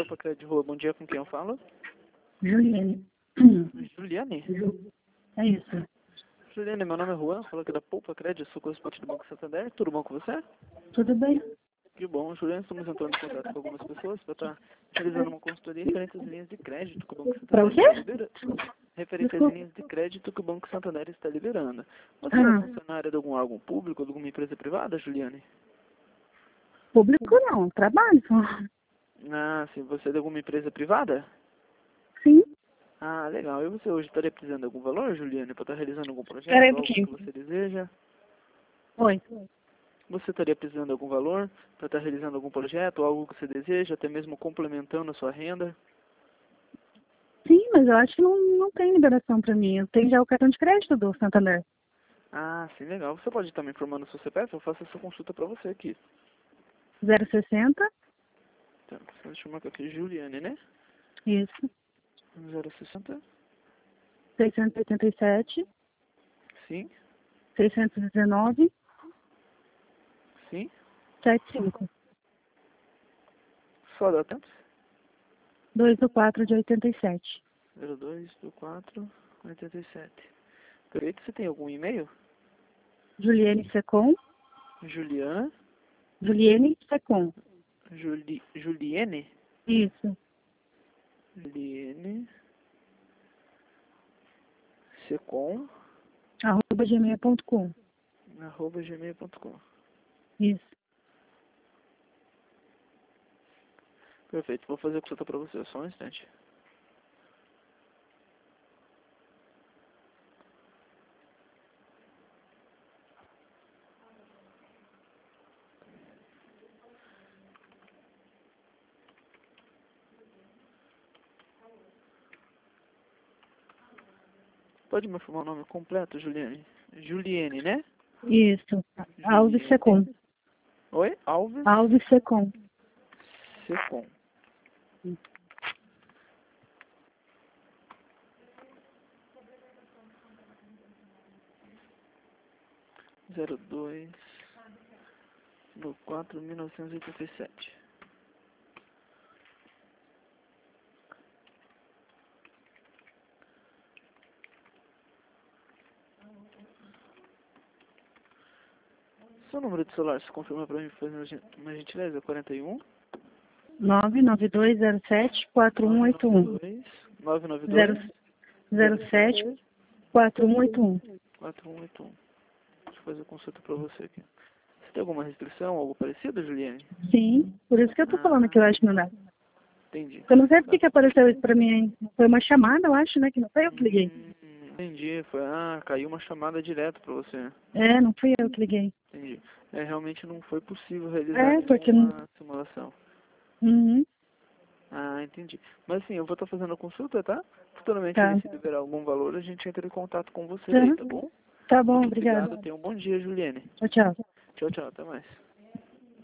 Poupa Crédito de Rua. Bom dia, com quem eu falo? Juliane. Juliane? É isso. Juliane, meu nome é Juan, falo aqui da Poupa Crédito, sou correspondente do Banco Santander. Tudo bom com você? Tudo bem? Que bom, Juliane, estamos entrando em contato com algumas pessoas para estar realizando uma consultoria referente às linhas de crédito que o Banco Para Santander o quê? está liberando. Referente às Desculpa. linhas de crédito que o Banco Santander está liberando. Você é Ah, funcionária de algum órgão público, de alguma empresa privada, Juliane? público não, trabalho só. Ah, sim, você é de alguma empresa privada? Sim. Ah, legal. E você hoje estaria precisando de algum valor, Juliane, para estar realizando algum Espera aí um projeto, algo que pouquinho. você deseja? Oi. Você estaria precisando de algum valor para estar realizando algum projeto, algo que você deseja, até mesmo complementando a sua renda? Sim, mas eu acho que não tem liberação para mim. Eu tenho já o cartão de crédito do Santander. Ah, sim, legal. Você pode estar me informando o seu CPF? Eu faço essa consulta para você aqui. 060. Então, deixa eu marcar aqui, Juliane, né? Isso. 060, 687. sim, 619. sim. 75. Só dá tanto? 2 do 4 de 87. 02 do 4, 87. Perfeito. Você tem algum e-mail? Juliane Secom. Juliana, Juliane Secom. Juliene? Isso. Juliene, secom, @gmail.com. @gmail.com. Isso. Perfeito. Vou fazer a consulta para você, só um instante. Pode me informar o nome completo, Juliane? Juliene, né? Isso. Alves Juliene. Secom. Oi? Alves Alves Secom. Secom. 02 do 4 de 1987. Seu número de celular, se confirma para mim, fazendo uma gentileza, 41 99207-4181. 992 07 4181. 4181. Deixa eu fazer a consulta para você aqui. Você tem alguma restrição, algo parecido, Juliane? Sim, por isso que eu tô falando que eu acho que não dá. Entendi. Eu não sei por que apareceu isso pra mim aí. Foi uma chamada, eu acho, né? Que não foi eu que liguei. Entendi. Caiu uma chamada direto para você. É, não fui eu que liguei. Entendi. Realmente não foi possível realizar É, porque não. nenhuma simulação. Uhum, Ah, entendi. Mas sim, eu vou estar fazendo a consulta, tá? Futuramente, tá. se liberar algum valor, a gente entra em contato com você aí, Uhum. tá bom? Tá bom, Muito obrigada. obrigado. Tenha um bom dia, Juliane. Tchau, tchau. Tchau, tchau. Até mais.